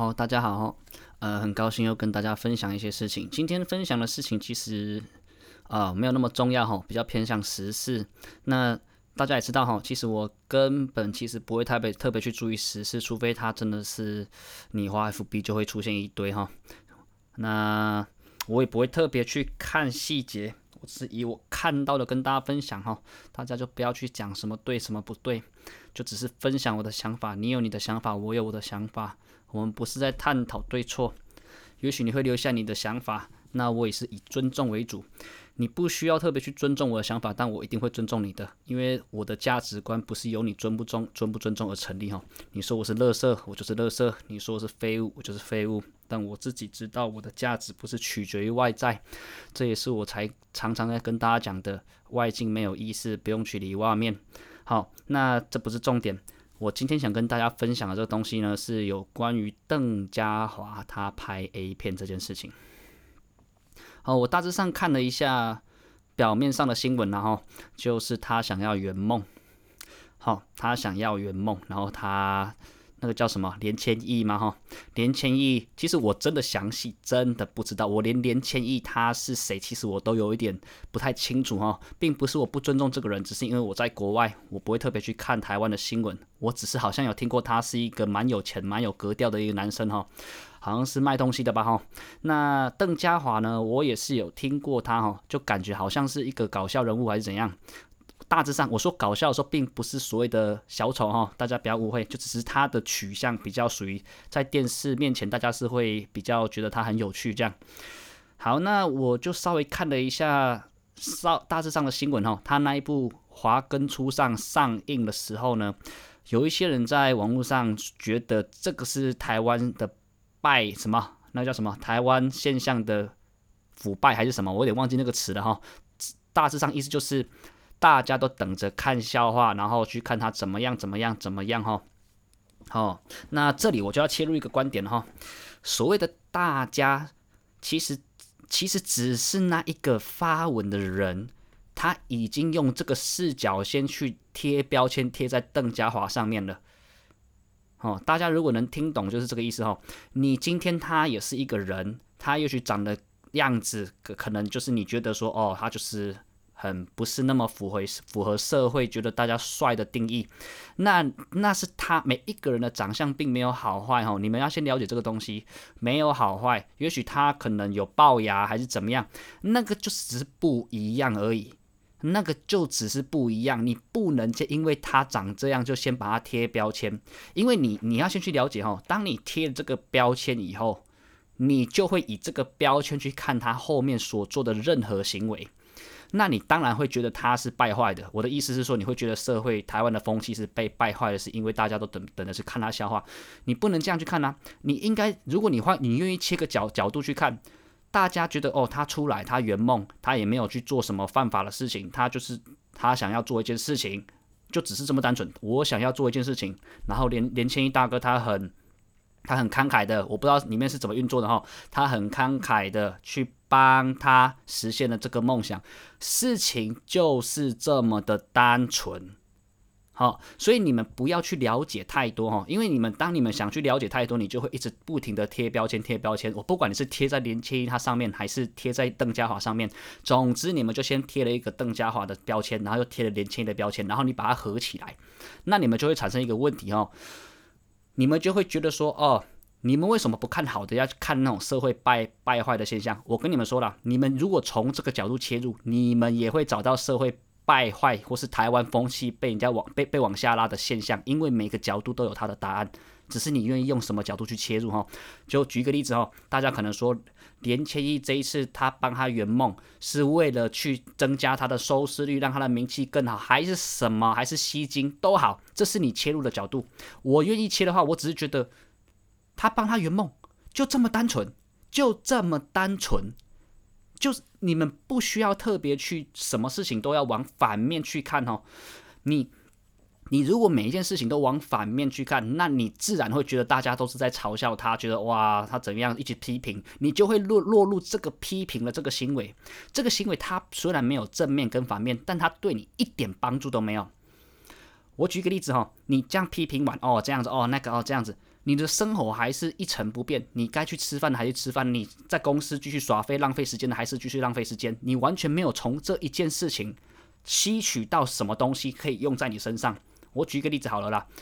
好，大家好，很高兴又跟大家分享一些事情。今天分享的事情其实没有那么重要哈，比较偏向时事。那大家也知道哈，其实我根本其实不会特别去注意时事，除非它真的是你花 FB 就会出现一堆哈。那我也不会特别去看细节，我只是以我看到的跟大家分享哈。大家就不要去讲什么对什么不对，就只是分享我的想法。你有你的想法，我有我的想法。我们不是在探讨对错，也许你会留下你的想法，那我也是以尊重为主。你不需要特别去尊重我的想法，但我一定会尊重你的，因为我的价值观不是由你尊不尊重而成立哈。你说我是垃圾，我就是垃圾；你说我是废物，我就是废物。但我自己知道我的价值不是取决于外在，这也是我才常常在跟大家讲的，外境没有意思，不用去理外面。好，那这不是重点。我今天想跟大家分享的这个东西呢，是有关于邓家华他拍 A 片这件事情。好，我大致上看了一下表面上的新闻，然后就是他想要圆梦。好，他想要圆梦，然后他那个叫什么连千亿吗？哈，连千亿，其实我真的详细真的不知道，我连连千亿他是谁，其实我都有一点不太清楚哈，并不是我不尊重这个人，只是因为我在国外，我不会特别去看台湾的新闻，我只是好像有听过他是一个蛮有钱、蛮有格调的一个男生哈，好像是卖东西的吧哈。那邓家华呢，我也是有听过他哈，就感觉好像是一个搞笑人物还是怎样。大致上，我说搞笑的时候，并不是所谓的小丑哈，大家不要误会，就只是他的取向比较属于在电视面前，大家是会比较觉得他很有趣这样。好，那我就稍微看了一下大致上的新闻哈，他那一部《华根初上》上映的时候呢，有一些人在网络上觉得这个是台湾的什么，那叫什么台湾现象的腐败还是什么，我有点忘记那个词了哈。大致上意思就是。大家都等着看笑话，然后去看他怎么样哈。好，那这里我就要切入一个观点哈。所谓的大家，其实只是那一个发文的人，他已经用这个视角先去贴标签贴在邓家华上面了。哦，大家如果能听懂，就是这个意思哈。你今天他也是一个人，他也许长的样子可能就是你觉得说，哦，他就是。很不是那么符合社会觉得大家帅的定义，那是他每一个人的长相并没有好坏哈，你们要先了解这个东西，没有好坏，也许他可能有龅牙还是怎么样，那个就只是不一样而已，那个就只是不一样，你不能因为他长这样就先把他贴标签，因为你要先去了解哈，当你贴了这个标签以后，你就会以这个标签去看他后面所做的任何行为。那你当然会觉得他是败坏的。我的意思是说，你会觉得社会台湾的风气是被败坏的，是因为大家都等的是看他笑话。你不能这样去看啊！你应该，如果你愿意切个角度去看，大家觉得哦，他出来，他圆梦，他也没有去做什么犯法的事情，他就是他想要做一件事情，就只是这么单纯。我想要做一件事情，然后连千亿大哥他很慷慨的，我不知道里面是怎么运作的哈，他很慷慨的去帮他实现了这个梦想，事情就是这么的单纯。好，所以你们不要去了解太多哈，因为当你们想去了解太多，你就会一直不停的贴标签。我不管你是贴在连千亿他上面，还是贴在邓家华上面，总之你们就先贴了一个邓家华的标签，然后又贴了连千亿的标签，然后你把它合起来，那你们就会产生一个问题哦。你们就会觉得说，哦，你们为什么不看好的，要去看那种社会败坏的现象？我跟你们说了，你们如果从这个角度切入，你们也会找到社会败坏或是台湾风气被人家被往下拉的现象，因为每个角度都有它的答案，只是你愿意用什么角度去切入哈。就举一个例子哈，大家可能说连千亿这一次他帮他圆梦，是为了去增加他的收视率，让他的名气更好，还是什么？还是吸金都好，这是你切入的角度。我愿意切的话，我只是觉得他帮他圆梦，就这么单纯，就是你们不需要特别去什么事情都要往反面去看哦。你如果每一件事情都往反面去看，那你自然会觉得大家都是在嘲笑他，觉得哇他怎么样，一起批评，你就会落入这个批评的这个行为。这个行为它虽然没有正面跟反面，但它对你一点帮助都没有。我举个例子哈，你这样批评完哦这样子哦那个哦这样子， 你的生活还是一成不变，你该去吃饭的还是吃饭，你在公司继续耍废浪费时间的还是继续浪费时间，你完全没有从这一件事情吸取到什么东西可以用在你身上。我举一个例子好了啦，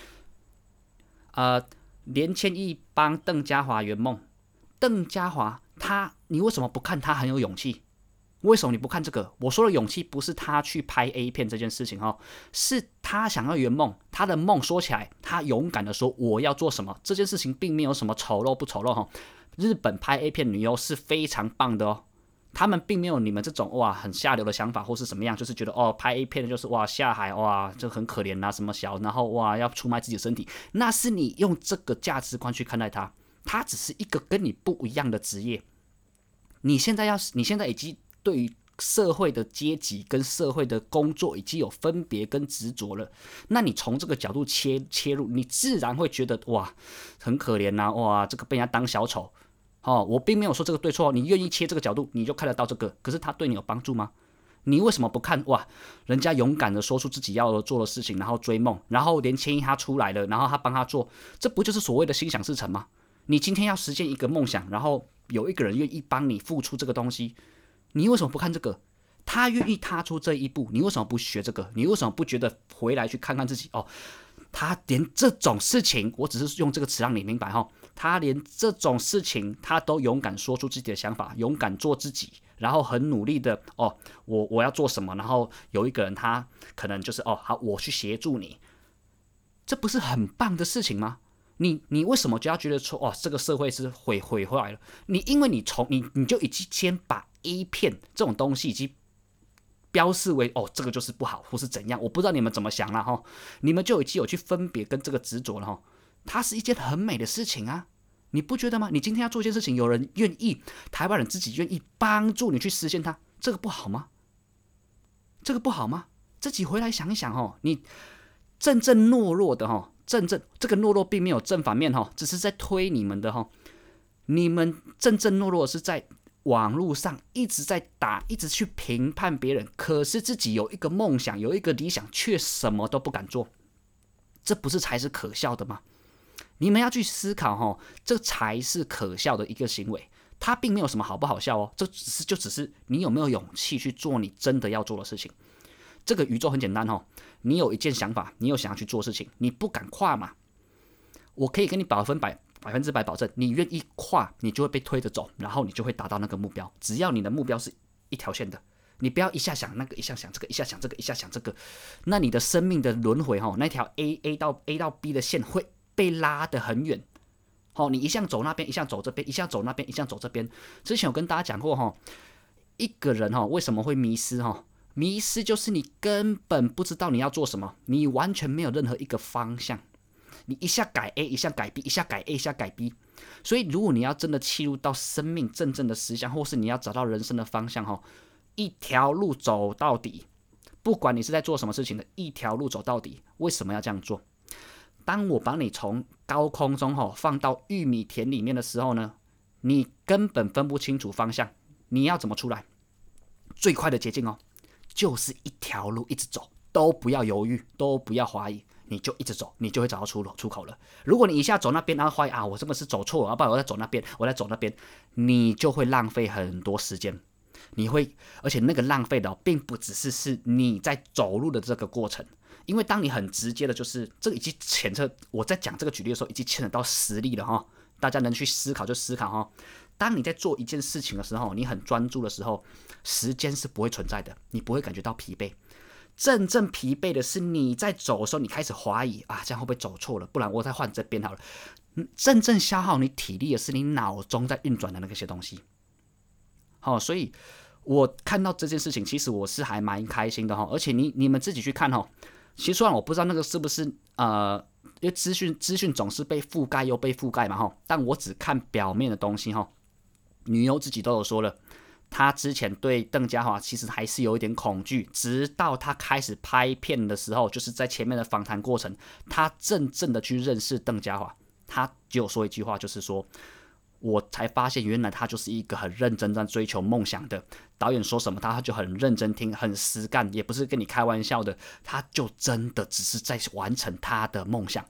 连千亿帮邓家华圆梦，邓家华你为什么不看他很有勇气？为什么你不看这个？我说的勇气不是他去拍 A 片这件事情是他想要圆梦，他的梦说起来，他勇敢的说我要做什么，这件事情并没有什么丑陋不丑陋日本拍 A 片女优是非常棒的他们并没有你们这种很下流的想法或是什么样，就是觉得拍 A 片的就是下海就很可怜什么小，然后要出卖自己的身体，那是你用这个价值观去看待他只是一个跟你不一样的职业。你现在已经对于社会的阶级跟社会的工作已经有分别跟执着了，那你从这个角度切入，你自然会觉得很可怜这个被人家当小丑我并没有说这个对错你愿意切这个角度，你就看得到这个，可是他对你有帮助吗？你为什么不看人家勇敢的说出自己要做的事情，然后追梦，然后连千亿他出来了，然后他帮他做，这不就是所谓的心想事成吗？你今天要实现一个梦想，然后有一个人愿意帮你付出这个东西，你为什么不看这个？他愿意踏出这一步，你为什么不学这个？你为什么不觉得回来去看看自己他连这种事情，我只是用这个词让你明白他连这种事情他都勇敢说出自己的想法，勇敢做自己，然后很努力的我要做什么，然后有一个人他可能就是好，我去协助你，这不是很棒的事情吗？你为什么就要觉得说这个社会是毁坏了？因为你就已经先把 A 片这种东西已经标示为这个就是不好或是怎样，我不知道你们怎么想啦你们就已经有去分别跟这个执着了它是一件很美的事情啊，你不觉得吗？你今天要做一件事情，有人愿意，台湾人自己愿意帮助你去实现它，这个不好吗？这个不好吗？自己回来想一想你真正懦弱的这个懦弱并没有正反面只是在推你们的你们真正懦弱的是在网络上一直在打，一直去评判别人，可是自己有一个梦想，有一个理想，却什么都不敢做，这不是才是可笑的吗？你们要去思考这才是可笑的一个行为，它并没有什么好不好笑这只是你有没有勇气去做你真的要做的事情。这个宇宙很简单你有一件想法，你有想要去做事情，你不敢跨嘛？我可以跟你100%保证，你愿意跨，你就会被推着走，然后你就会达到那个目标。只要你的目标是一条线的，你不要一下想那个，一下想这个，一下想这个，一下想这个，那你的生命的轮回那条 A 到 B 的线会被拉得很远。你一向走那边，一向走这边，一向走那边，一向走这边。之前有跟大家讲过一个人为什么会迷失迷失就是你根本不知道你要做什么，你完全没有任何一个方向，你一下改 A， 一下改 B， 一下改 A， 一下改 B。所以如果你要真的切入到生命真正的实相，或是你要找到人生的方向一条路走到底，不管你是在做什么事情的，一条路走到底。为什么要这样做？当我把你从高空中放到玉米田里面的时候呢，你根本分不清楚方向，你要怎么出来？最快的捷径就是一条路一直走，都不要犹豫，都不要怀疑，你就一直走，你就会找到出口了。如果你一下走那边，然后怀疑我是不是走错了，要不然我再走那边，你就会浪费很多时间。而且那个浪费的并不只是你在走路的这个过程，因为当你很直接的，就是这个已经牵扯，我在讲这个举例的时候，已经牵扯到实力了大家能去思考就思考当你在做一件事情的时候，你很专注的时候，时间是不会存在的，你不会感觉到疲惫。真正疲惫的是你在走的时候，你开始怀疑这样会不会走错了？不然我再换这边好了。真正消耗你体力的是你脑中在运转的那些东西。所以我看到这件事情，其实我是还蛮开心的而且你们自己去看其实虽然我不知道那个是不是因为资讯总是被覆盖又被覆盖嘛但我只看表面的东西女优自己都有说了，她之前对邓家华其实还是有一点恐惧，直到她开始拍片的时候，就是在前面的访谈过程，她真正的去认识邓家华，她就有说一句话，就是说我才发现原来他就是一个很认真在追求梦想的导演，说什么他就很认真听，很实干，也不是跟你开玩笑的，他就真的只是在完成他的梦想。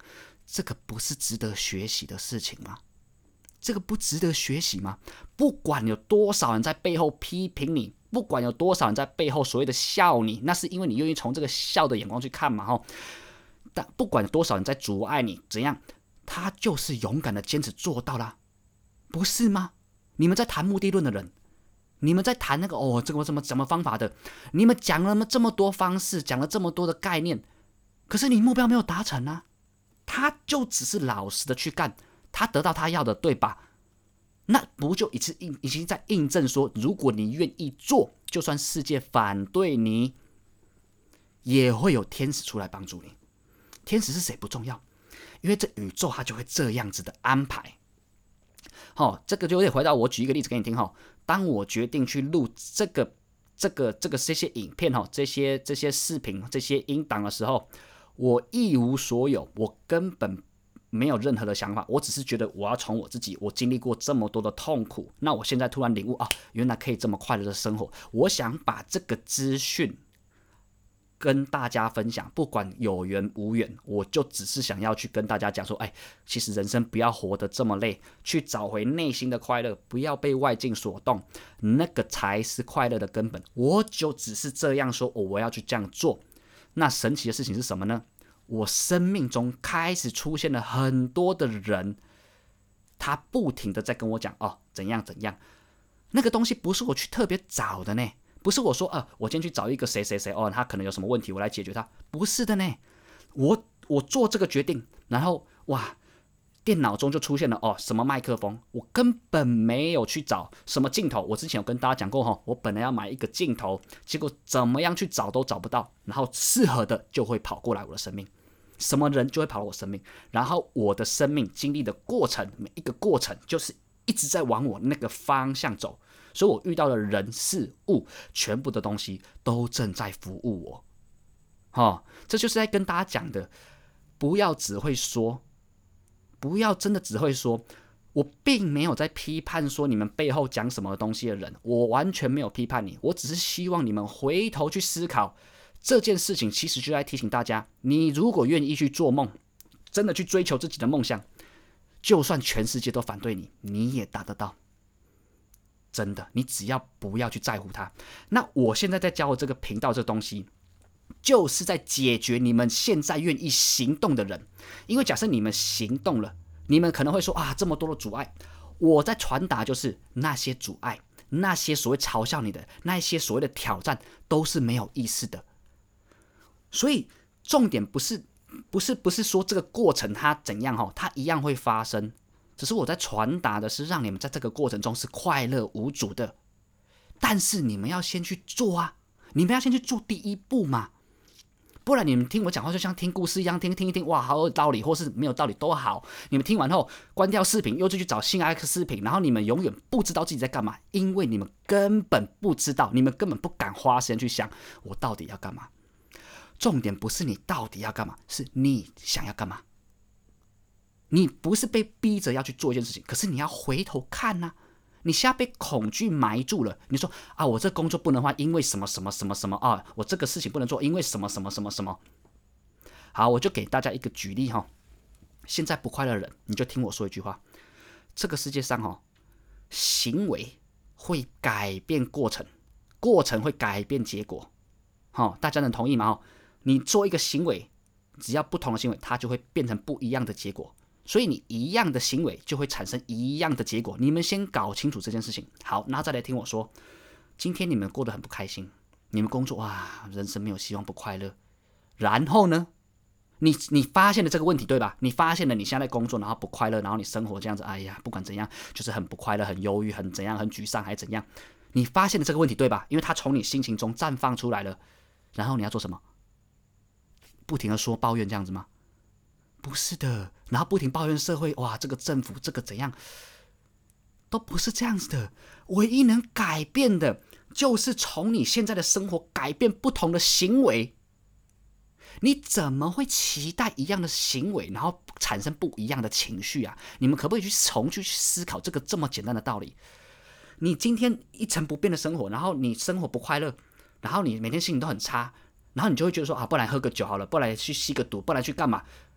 这个不是值得学习的事情吗？这个不值得学习吗？不管有多少人在背后批评你，不管有多少人在背后所谓的笑你，那是因为你愿意从这个笑的眼光去看嘛。但不管有多少人在阻碍你，怎样，他就是勇敢的坚持做到了，不是吗？你们在谈目的论的人，你们在谈那个这个怎么方法的，你们讲了这么多方式，讲了这么多的概念，可是你目标没有达成啊。他就只是老实的去干，他得到他要的，对吧？那不就已经在印证说，如果你愿意做，就算世界反对你，也会有天使出来帮助你。天使是谁不重要，因为这宇宙它就会这样子的安排。这个就得回到我举一个例子给你听。当我决定去录这些影片这些视频这些音档的时候，我一无所有，我根本没有任何的想法，我只是觉得我要从我自己，我经历过这么多的痛苦，那我现在突然领悟原来可以这么快乐的生活，我想把这个资讯跟大家分享，不管有缘无缘，我就只是想要去跟大家讲说，其实人生不要活得这么累，去找回内心的快乐，不要被外境所动，那个才是快乐的根本。我就只是这样说，我要去这样做。那神奇的事情是什么呢？我生命中开始出现了很多的人，他不停的在跟我讲怎样怎样，那个东西不是我去特别找的呢，不是我说我今天去找一个谁谁谁他可能有什么问题，我来解决他，不是的呢。我做这个决定，然后电脑中就出现了什么麦克风，我根本没有去找什么镜头。我之前有跟大家讲过我本来要买一个镜头，结果怎么样去找都找不到，然后适合的就会跑过来我的生命，什么人就会跑到我生命，然后我的生命经历的过程，每一个过程就是一直在往我那个方向走，所以我遇到的人事物，全部的东西都正在服务我。这就是在跟大家讲的，不要只会说，不要真的只会说。我并没有在批判说你们背后讲什么东西的人，我完全没有批判你，我只是希望你们回头去思考这件事情，其实就在提醒大家，你如果愿意去做梦，真的去追求自己的梦想，就算全世界都反对你，你也达得到。真的，你只要不要去在乎它。那我现在在教我这个频道这东西，就是在解决你们现在愿意行动的人。因为假设你们行动了，你们可能会说这么多的阻碍，我在传达就是那些阻碍，那些所谓嘲笑你的，那些所谓的挑战，都是没有意思的。所以重点不是说这个过程它怎样它一样会发生，只是我在传达的是让你们在这个过程中是快乐无阻的。但是你们要先去做你们要先去做第一步嘛，不然你们听我讲话就像听故事一样，听一听，好有道理，或是没有道理都好，你们听完后关掉视频，又去找新爱视频，然后你们永远不知道自己在干嘛，因为你们根本不知道，你们根本不敢花时间去想我到底要干嘛。重点不是你到底要干嘛，是你想要干嘛。你不是被逼着要去做一件事情，可是你要回头看你现在被恐惧埋住了，你说我这工作不能换，因为什么什么什么什么我这个事情不能做，因为什么什么什么什么。好，我就给大家一个举例现在不快乐的人，你就听我说一句话：这个世界上行为会改变过程，过程会改变结果。大家能同意吗？你做一个行为，只要不同的行为，它就会变成不一样的结果。所以你一样的行为就会产生一样的结果。你们先搞清楚这件事情。好，然后再来听我说。今天你们过得很不开心，你们工作人生没有希望，不快乐。然后呢，你发现了这个问题，对吧？你发现了你现在工作，然后不快乐，然后你生活这样子，不管怎样，就是很不快乐，很忧郁，很怎样，很沮丧，还怎样？你发现了这个问题，对吧？因为它从你心情中绽放出来了。然后你要做什么？不停的说抱怨这样子吗？不是的，然后不停抱怨社会，这个政府这个怎样，都不是这样子的。唯一能改变的，就是从你现在的生活改变不同的行为。你怎么会期待一样的行为，然后产生不一样的情绪你们可不可以去思考这个这么简单的道理？你今天一成不变的生活，然后你生活不快乐，然后你每天心情都很差，然后你就会觉得说不然喝个酒好了，不然去吸个毒，不然去干嘛？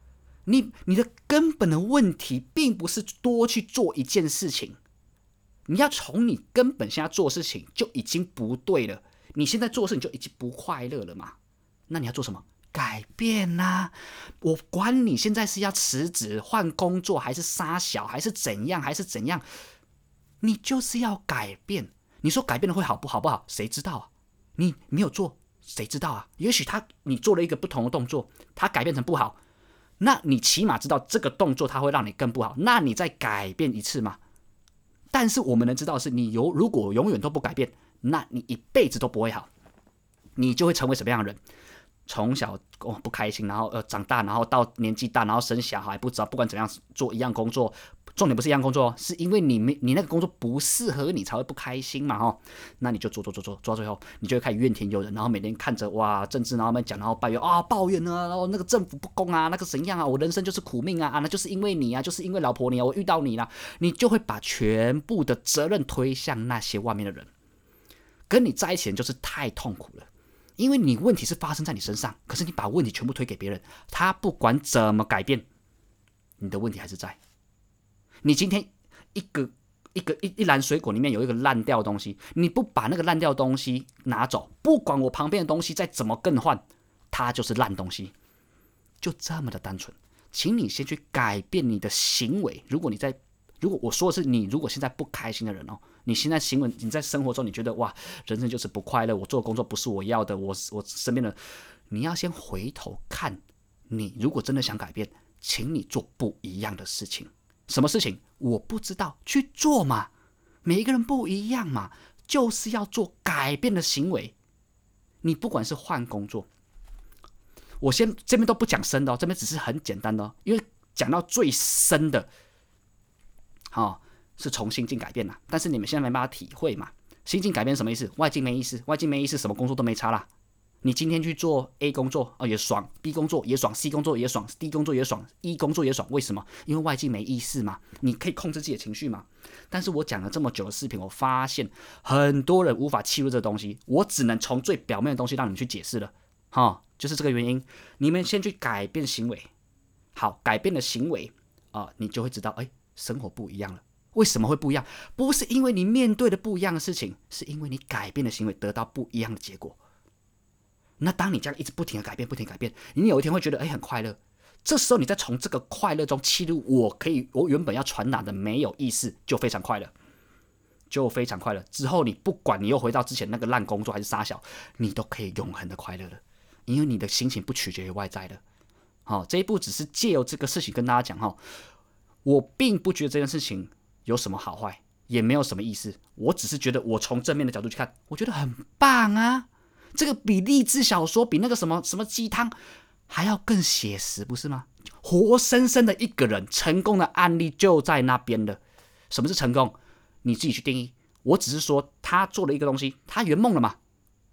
你的根本的问题并不是多去做一件事情，你要从你根本现在做事情就已经不对了，你现在做事你就已经不快乐了嘛？那你要做什么？改变啊！我管你现在是要辞职换工作，还是杀小，还是怎样，你就是要改变。你说改变了会好不好？谁知道啊？你没有做，谁知道啊？也许你做了一个不同的动作，它改变成不好，那你起码知道这个动作它会让你更不好，那你再改变一次嘛。但是我们能知道的是，如果永远都不改变，那你一辈子都不会好，你就会成为什么样的人？从小不开心，然后长大，然后到年纪大，然后生小孩，不知道不管怎样做一样工作，重点不是一样工作，是因为你那个工作不适合你才会不开心嘛那你就做到最后，你就会开始怨天尤人，然后每天看着政治，然后讲，然后抱怨啊，然后那个政府不公啊，那个怎样啊，我人生就是苦命啊，那就是因为你啊，就是因为老婆你啊，我遇到你啦，你就会把全部的责任推向那些外面的人，跟你在一起的人就是太痛苦了。因为你问题是发生在你身上，可是你把问题全部推给别人，他不管怎么改变，你的问题还是在。你今天一篮水果里面有一个烂掉的东西，你不把那个烂掉的东西拿走，不管我旁边的东西再怎么更换，它就是烂东西，就这么的单纯。请你先去改变你的行为。如果我说的是你，如果现在不开心的人你现在行为，你在生活中你觉得人生就是不快乐，我做的工作不是我要的，我身边的，你要先回头看，你如果真的想改变，请你做不一样的事情。什么事情？我不知道，去做嘛。每一个人不一样嘛，就是要做改变的行为。你不管是换工作，我先这边都不讲深的这边只是很简单的因为讲到最深的，是从心境改变啦，但是你们现在没办法体会嘛。心境改变什么意思？外境没意思，什么工作都没差啦。你今天去做 A 工作也爽， B 工作也爽， C 工作也爽， D 工作也爽， E 工作也爽，为什么？因为外境没意思嘛，你可以控制自己的情绪嘛。但是我讲了这么久的视频，我发现很多人无法切入这个东西，我只能从最表面的东西让你们去解释了就是这个原因。你们先去改变行为，好，改变了行为你就会知道生活不一样了。为什么会不一样？不是因为你面对的不一样的事情，是因为你改变的行为得到不一样的结果。那当你这样一直不停的改变，你有一天会觉得很快乐。这时候你再从这个快乐中切入，我原本要传达的没有意识，就非常快乐，之后你不管你又回到之前那个烂工作还是杀小，你都可以永恒的快乐了，因为你的心情不取决于外在的。这一步只是借由这个事情跟大家讲我并不觉得这件事情有什么好坏，也没有什么意思，我只是觉得我从正面的角度去看，我觉得很棒啊。这个比励志小说，比那个什么鸡汤还要更写实，不是吗？活生生的一个人成功的案例就在那边了。什么是成功？你自己去定义。我只是说他做了一个东西，他圆梦了嘛？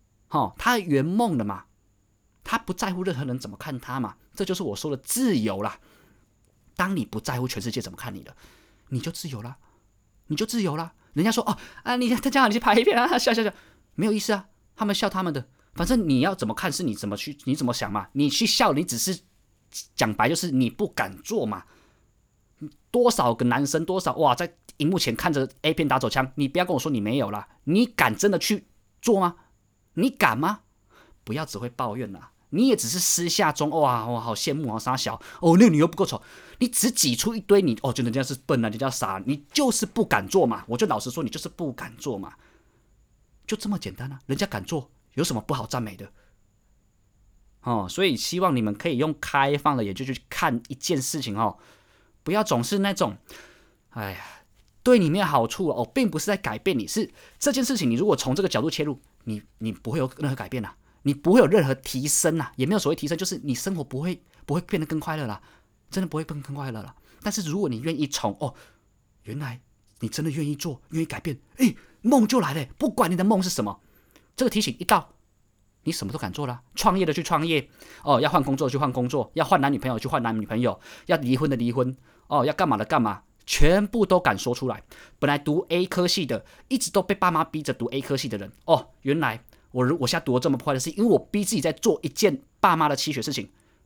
他不在乎任何人怎么看他嘛？这就是我说的自由啦。当你不在乎全世界怎么看你了，你就自由啦。人家说他叫你去拍一片笑，没有意思啊。他们笑他们的，反正你要怎么看是你怎么想嘛。你去笑，你只是讲白就是你不敢做嘛。多少个男生在荧幕前看着 A 片打手枪，你不要跟我说你没有啦，你敢真的去做吗？你敢吗？不要只会抱怨啦，你也只是私下中好羡慕傻小那个女优不够丑，你只挤出一堆你觉得人家是笨啊，人家傻，你就是不敢做嘛。我就老实说，你就是不敢做嘛。就这么简单啊！人家敢做，有什么不好赞美的？所以希望你们可以用开放的眼睛去看一件事情不要总是那种，对你没有好处并不是在改变你，是这件事情你如果从这个角度切入，你不会有任何改变你不会有任何提升也没有所谓提升，就是你生活不会变得更快乐啦，真的不会变得更快乐啦。但是如果你愿意从原来你真的愿意做，愿意改变，梦就来了，不管你的梦是什么，这个提醒一到，你什么都敢做了。创业的去创业，要换工作的去换工作，要换男女朋友去换男女朋友，要离婚的离婚，要干嘛的干嘛，全部都敢说出来。本来读 A 科系的，一直都被爸妈逼着读 A 科系的人，原来我现在读得这么快乐，是因为我逼自己在做一件爸妈的期许的事情，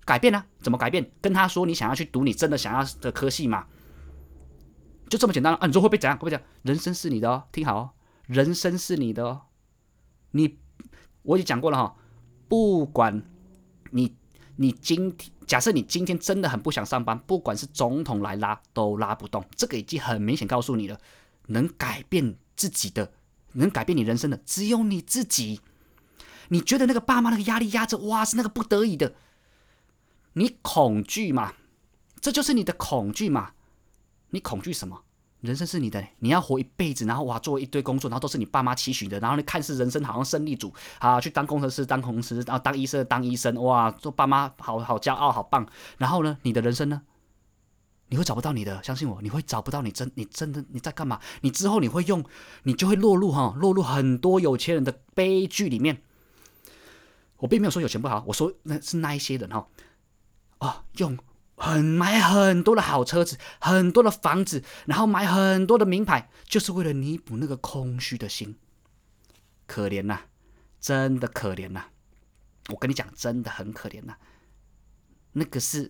改变啊，怎么改变？跟他说你想要去读你真的想要的科系嘛，就这么简单啊！你说会不会怎样？会不会讲人生是你的哦？听好哦，人生是你的哦。我已经讲过了哈，不管你假设你今天真的很不想上班，不管是总统来拉都拉不动，这个已经很明显告诉你了，能改变自己的，能改变你人生的，只有你自己。你觉得那个爸妈那个压力压着，哇，是那个不得已的，你恐惧嘛？这就是你的恐惧嘛？你恐惧什么？人生是你的，你要活一辈子，然后哇，做一堆工作，然后都是你爸妈期许的，然后你看似人生好像胜利组啊，去当工程师当工程师，然后当医生当医生，哇，做爸妈好骄傲，好棒。然后呢，你的人生呢？你会找不到你的，相信我，你会找不到你真的你在干嘛？你之后你就会落入很多有钱人的悲剧里面。我并没有说有钱不好，我说那是那一些人买很多的好车子，很多的房子，然后买很多的名牌，就是为了弥补那个空虚的心。可怜呐，真的可怜呐！我跟你讲，真的很可怜呐。那个是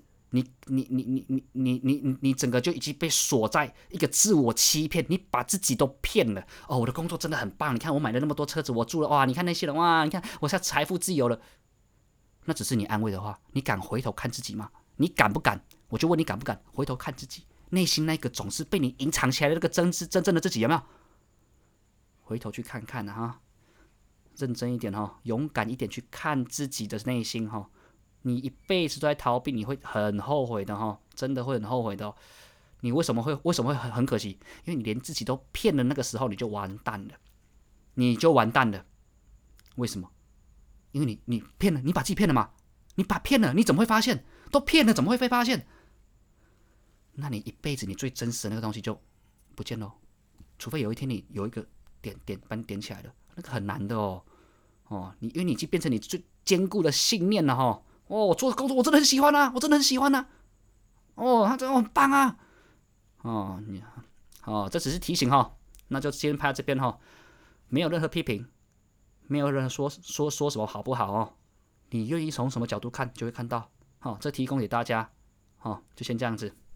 你整个就已经被锁在一个自我欺骗，你把自己都骗了。哦，我的工作真的很棒，你看我买了那么多车子，我住了哇，你看那些人哇，你看我现在财富自由了。那只是你安慰的话，你敢回头看自己吗？你敢不敢？我就问你敢不敢回头看自己，内心那个总是被你隐藏起来的那个真正的自己有没有？回头去看看啊，认真一点哈，勇敢一点去看自己的内心哈。你一辈子都在逃避，你会很后悔的哈，真的会很后悔的哦。你为什么会很可惜？因为你连自己都骗了，那个时候你就完蛋了，你就完蛋了。为什么？因为你骗了，你把自己骗了嘛？你骗了，你怎么会发现？都骗了，怎么会被发现？那你一辈子你最真实的那个东西就不见了，除非有一天你有一个把你点起来了，那个很难的哦。因为你已经变成你最坚固的信念了哈。我做的工作我真的很喜欢啊，我真的很喜欢啊。他真的很棒啊。这只是提醒哈，那就先拍到这边哈，没有任何批评，没有任何说什么好不好哦。你愿意从什么角度看，就会看到。这提供给大家。就先这样子。